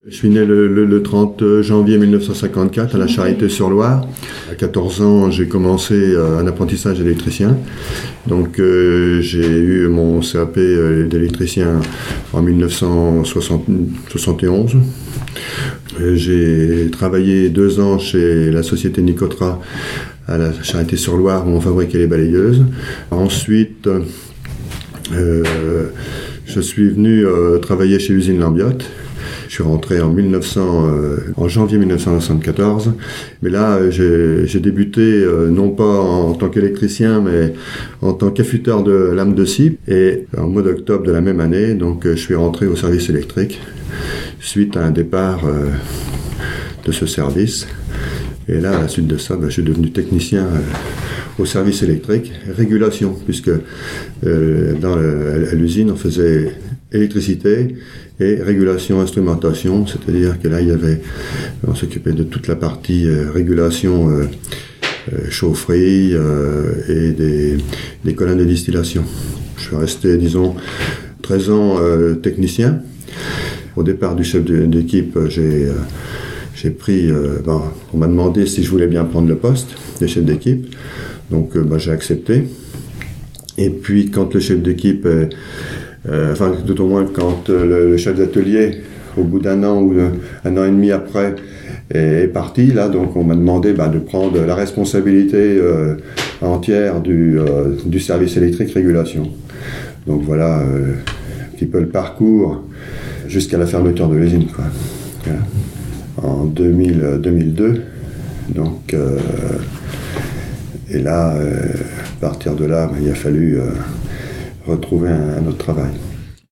Je suis né le 30 janvier 1954 à la Charité-sur-Loire. À 14 ans, j'ai commencé un apprentissage d'électricien. Donc j'ai eu mon CAP d'électricien en 1971. J'ai travaillé 2 ans chez la société Nicotra à la Charité-sur-Loire où on fabriquait les balayeuses. Ensuite, je suis venu travailler chez l'usine Lambiotte. Je suis rentré en janvier 1974, mais là j'ai débuté non pas en tant qu'électricien, mais en tant qu'affûteur de lames de scie. Et en mois d'octobre de la même année, donc je suis rentré au service électrique suite à un départ de ce service. Et là, à la suite de ça, je suis devenu technicien au service électrique, régulation, puisque à l'usine, on faisait électricité et régulation instrumentation, c'est-à-dire que là, on s'occupait de toute la partie régulation chaufferie et des colonnes de distillation. Je suis resté, disons, 13 ans technicien. Au départ du chef d'équipe, j'ai pris, on m'a demandé si je voulais bien prendre le poste de chef d'équipe, donc j'ai accepté. Et puis quand le chef d'équipe, tout au moins quand le chef d'atelier, au bout d'un an ou un an et demi après, est parti, là, donc on m'a demandé de prendre la responsabilité entière du service électrique régulation. Donc voilà un petit peu le parcours jusqu'à la fermeture de l'usine, quoi. Voilà. En 2002, donc et là, à partir de là, il a fallu retrouver un autre travail.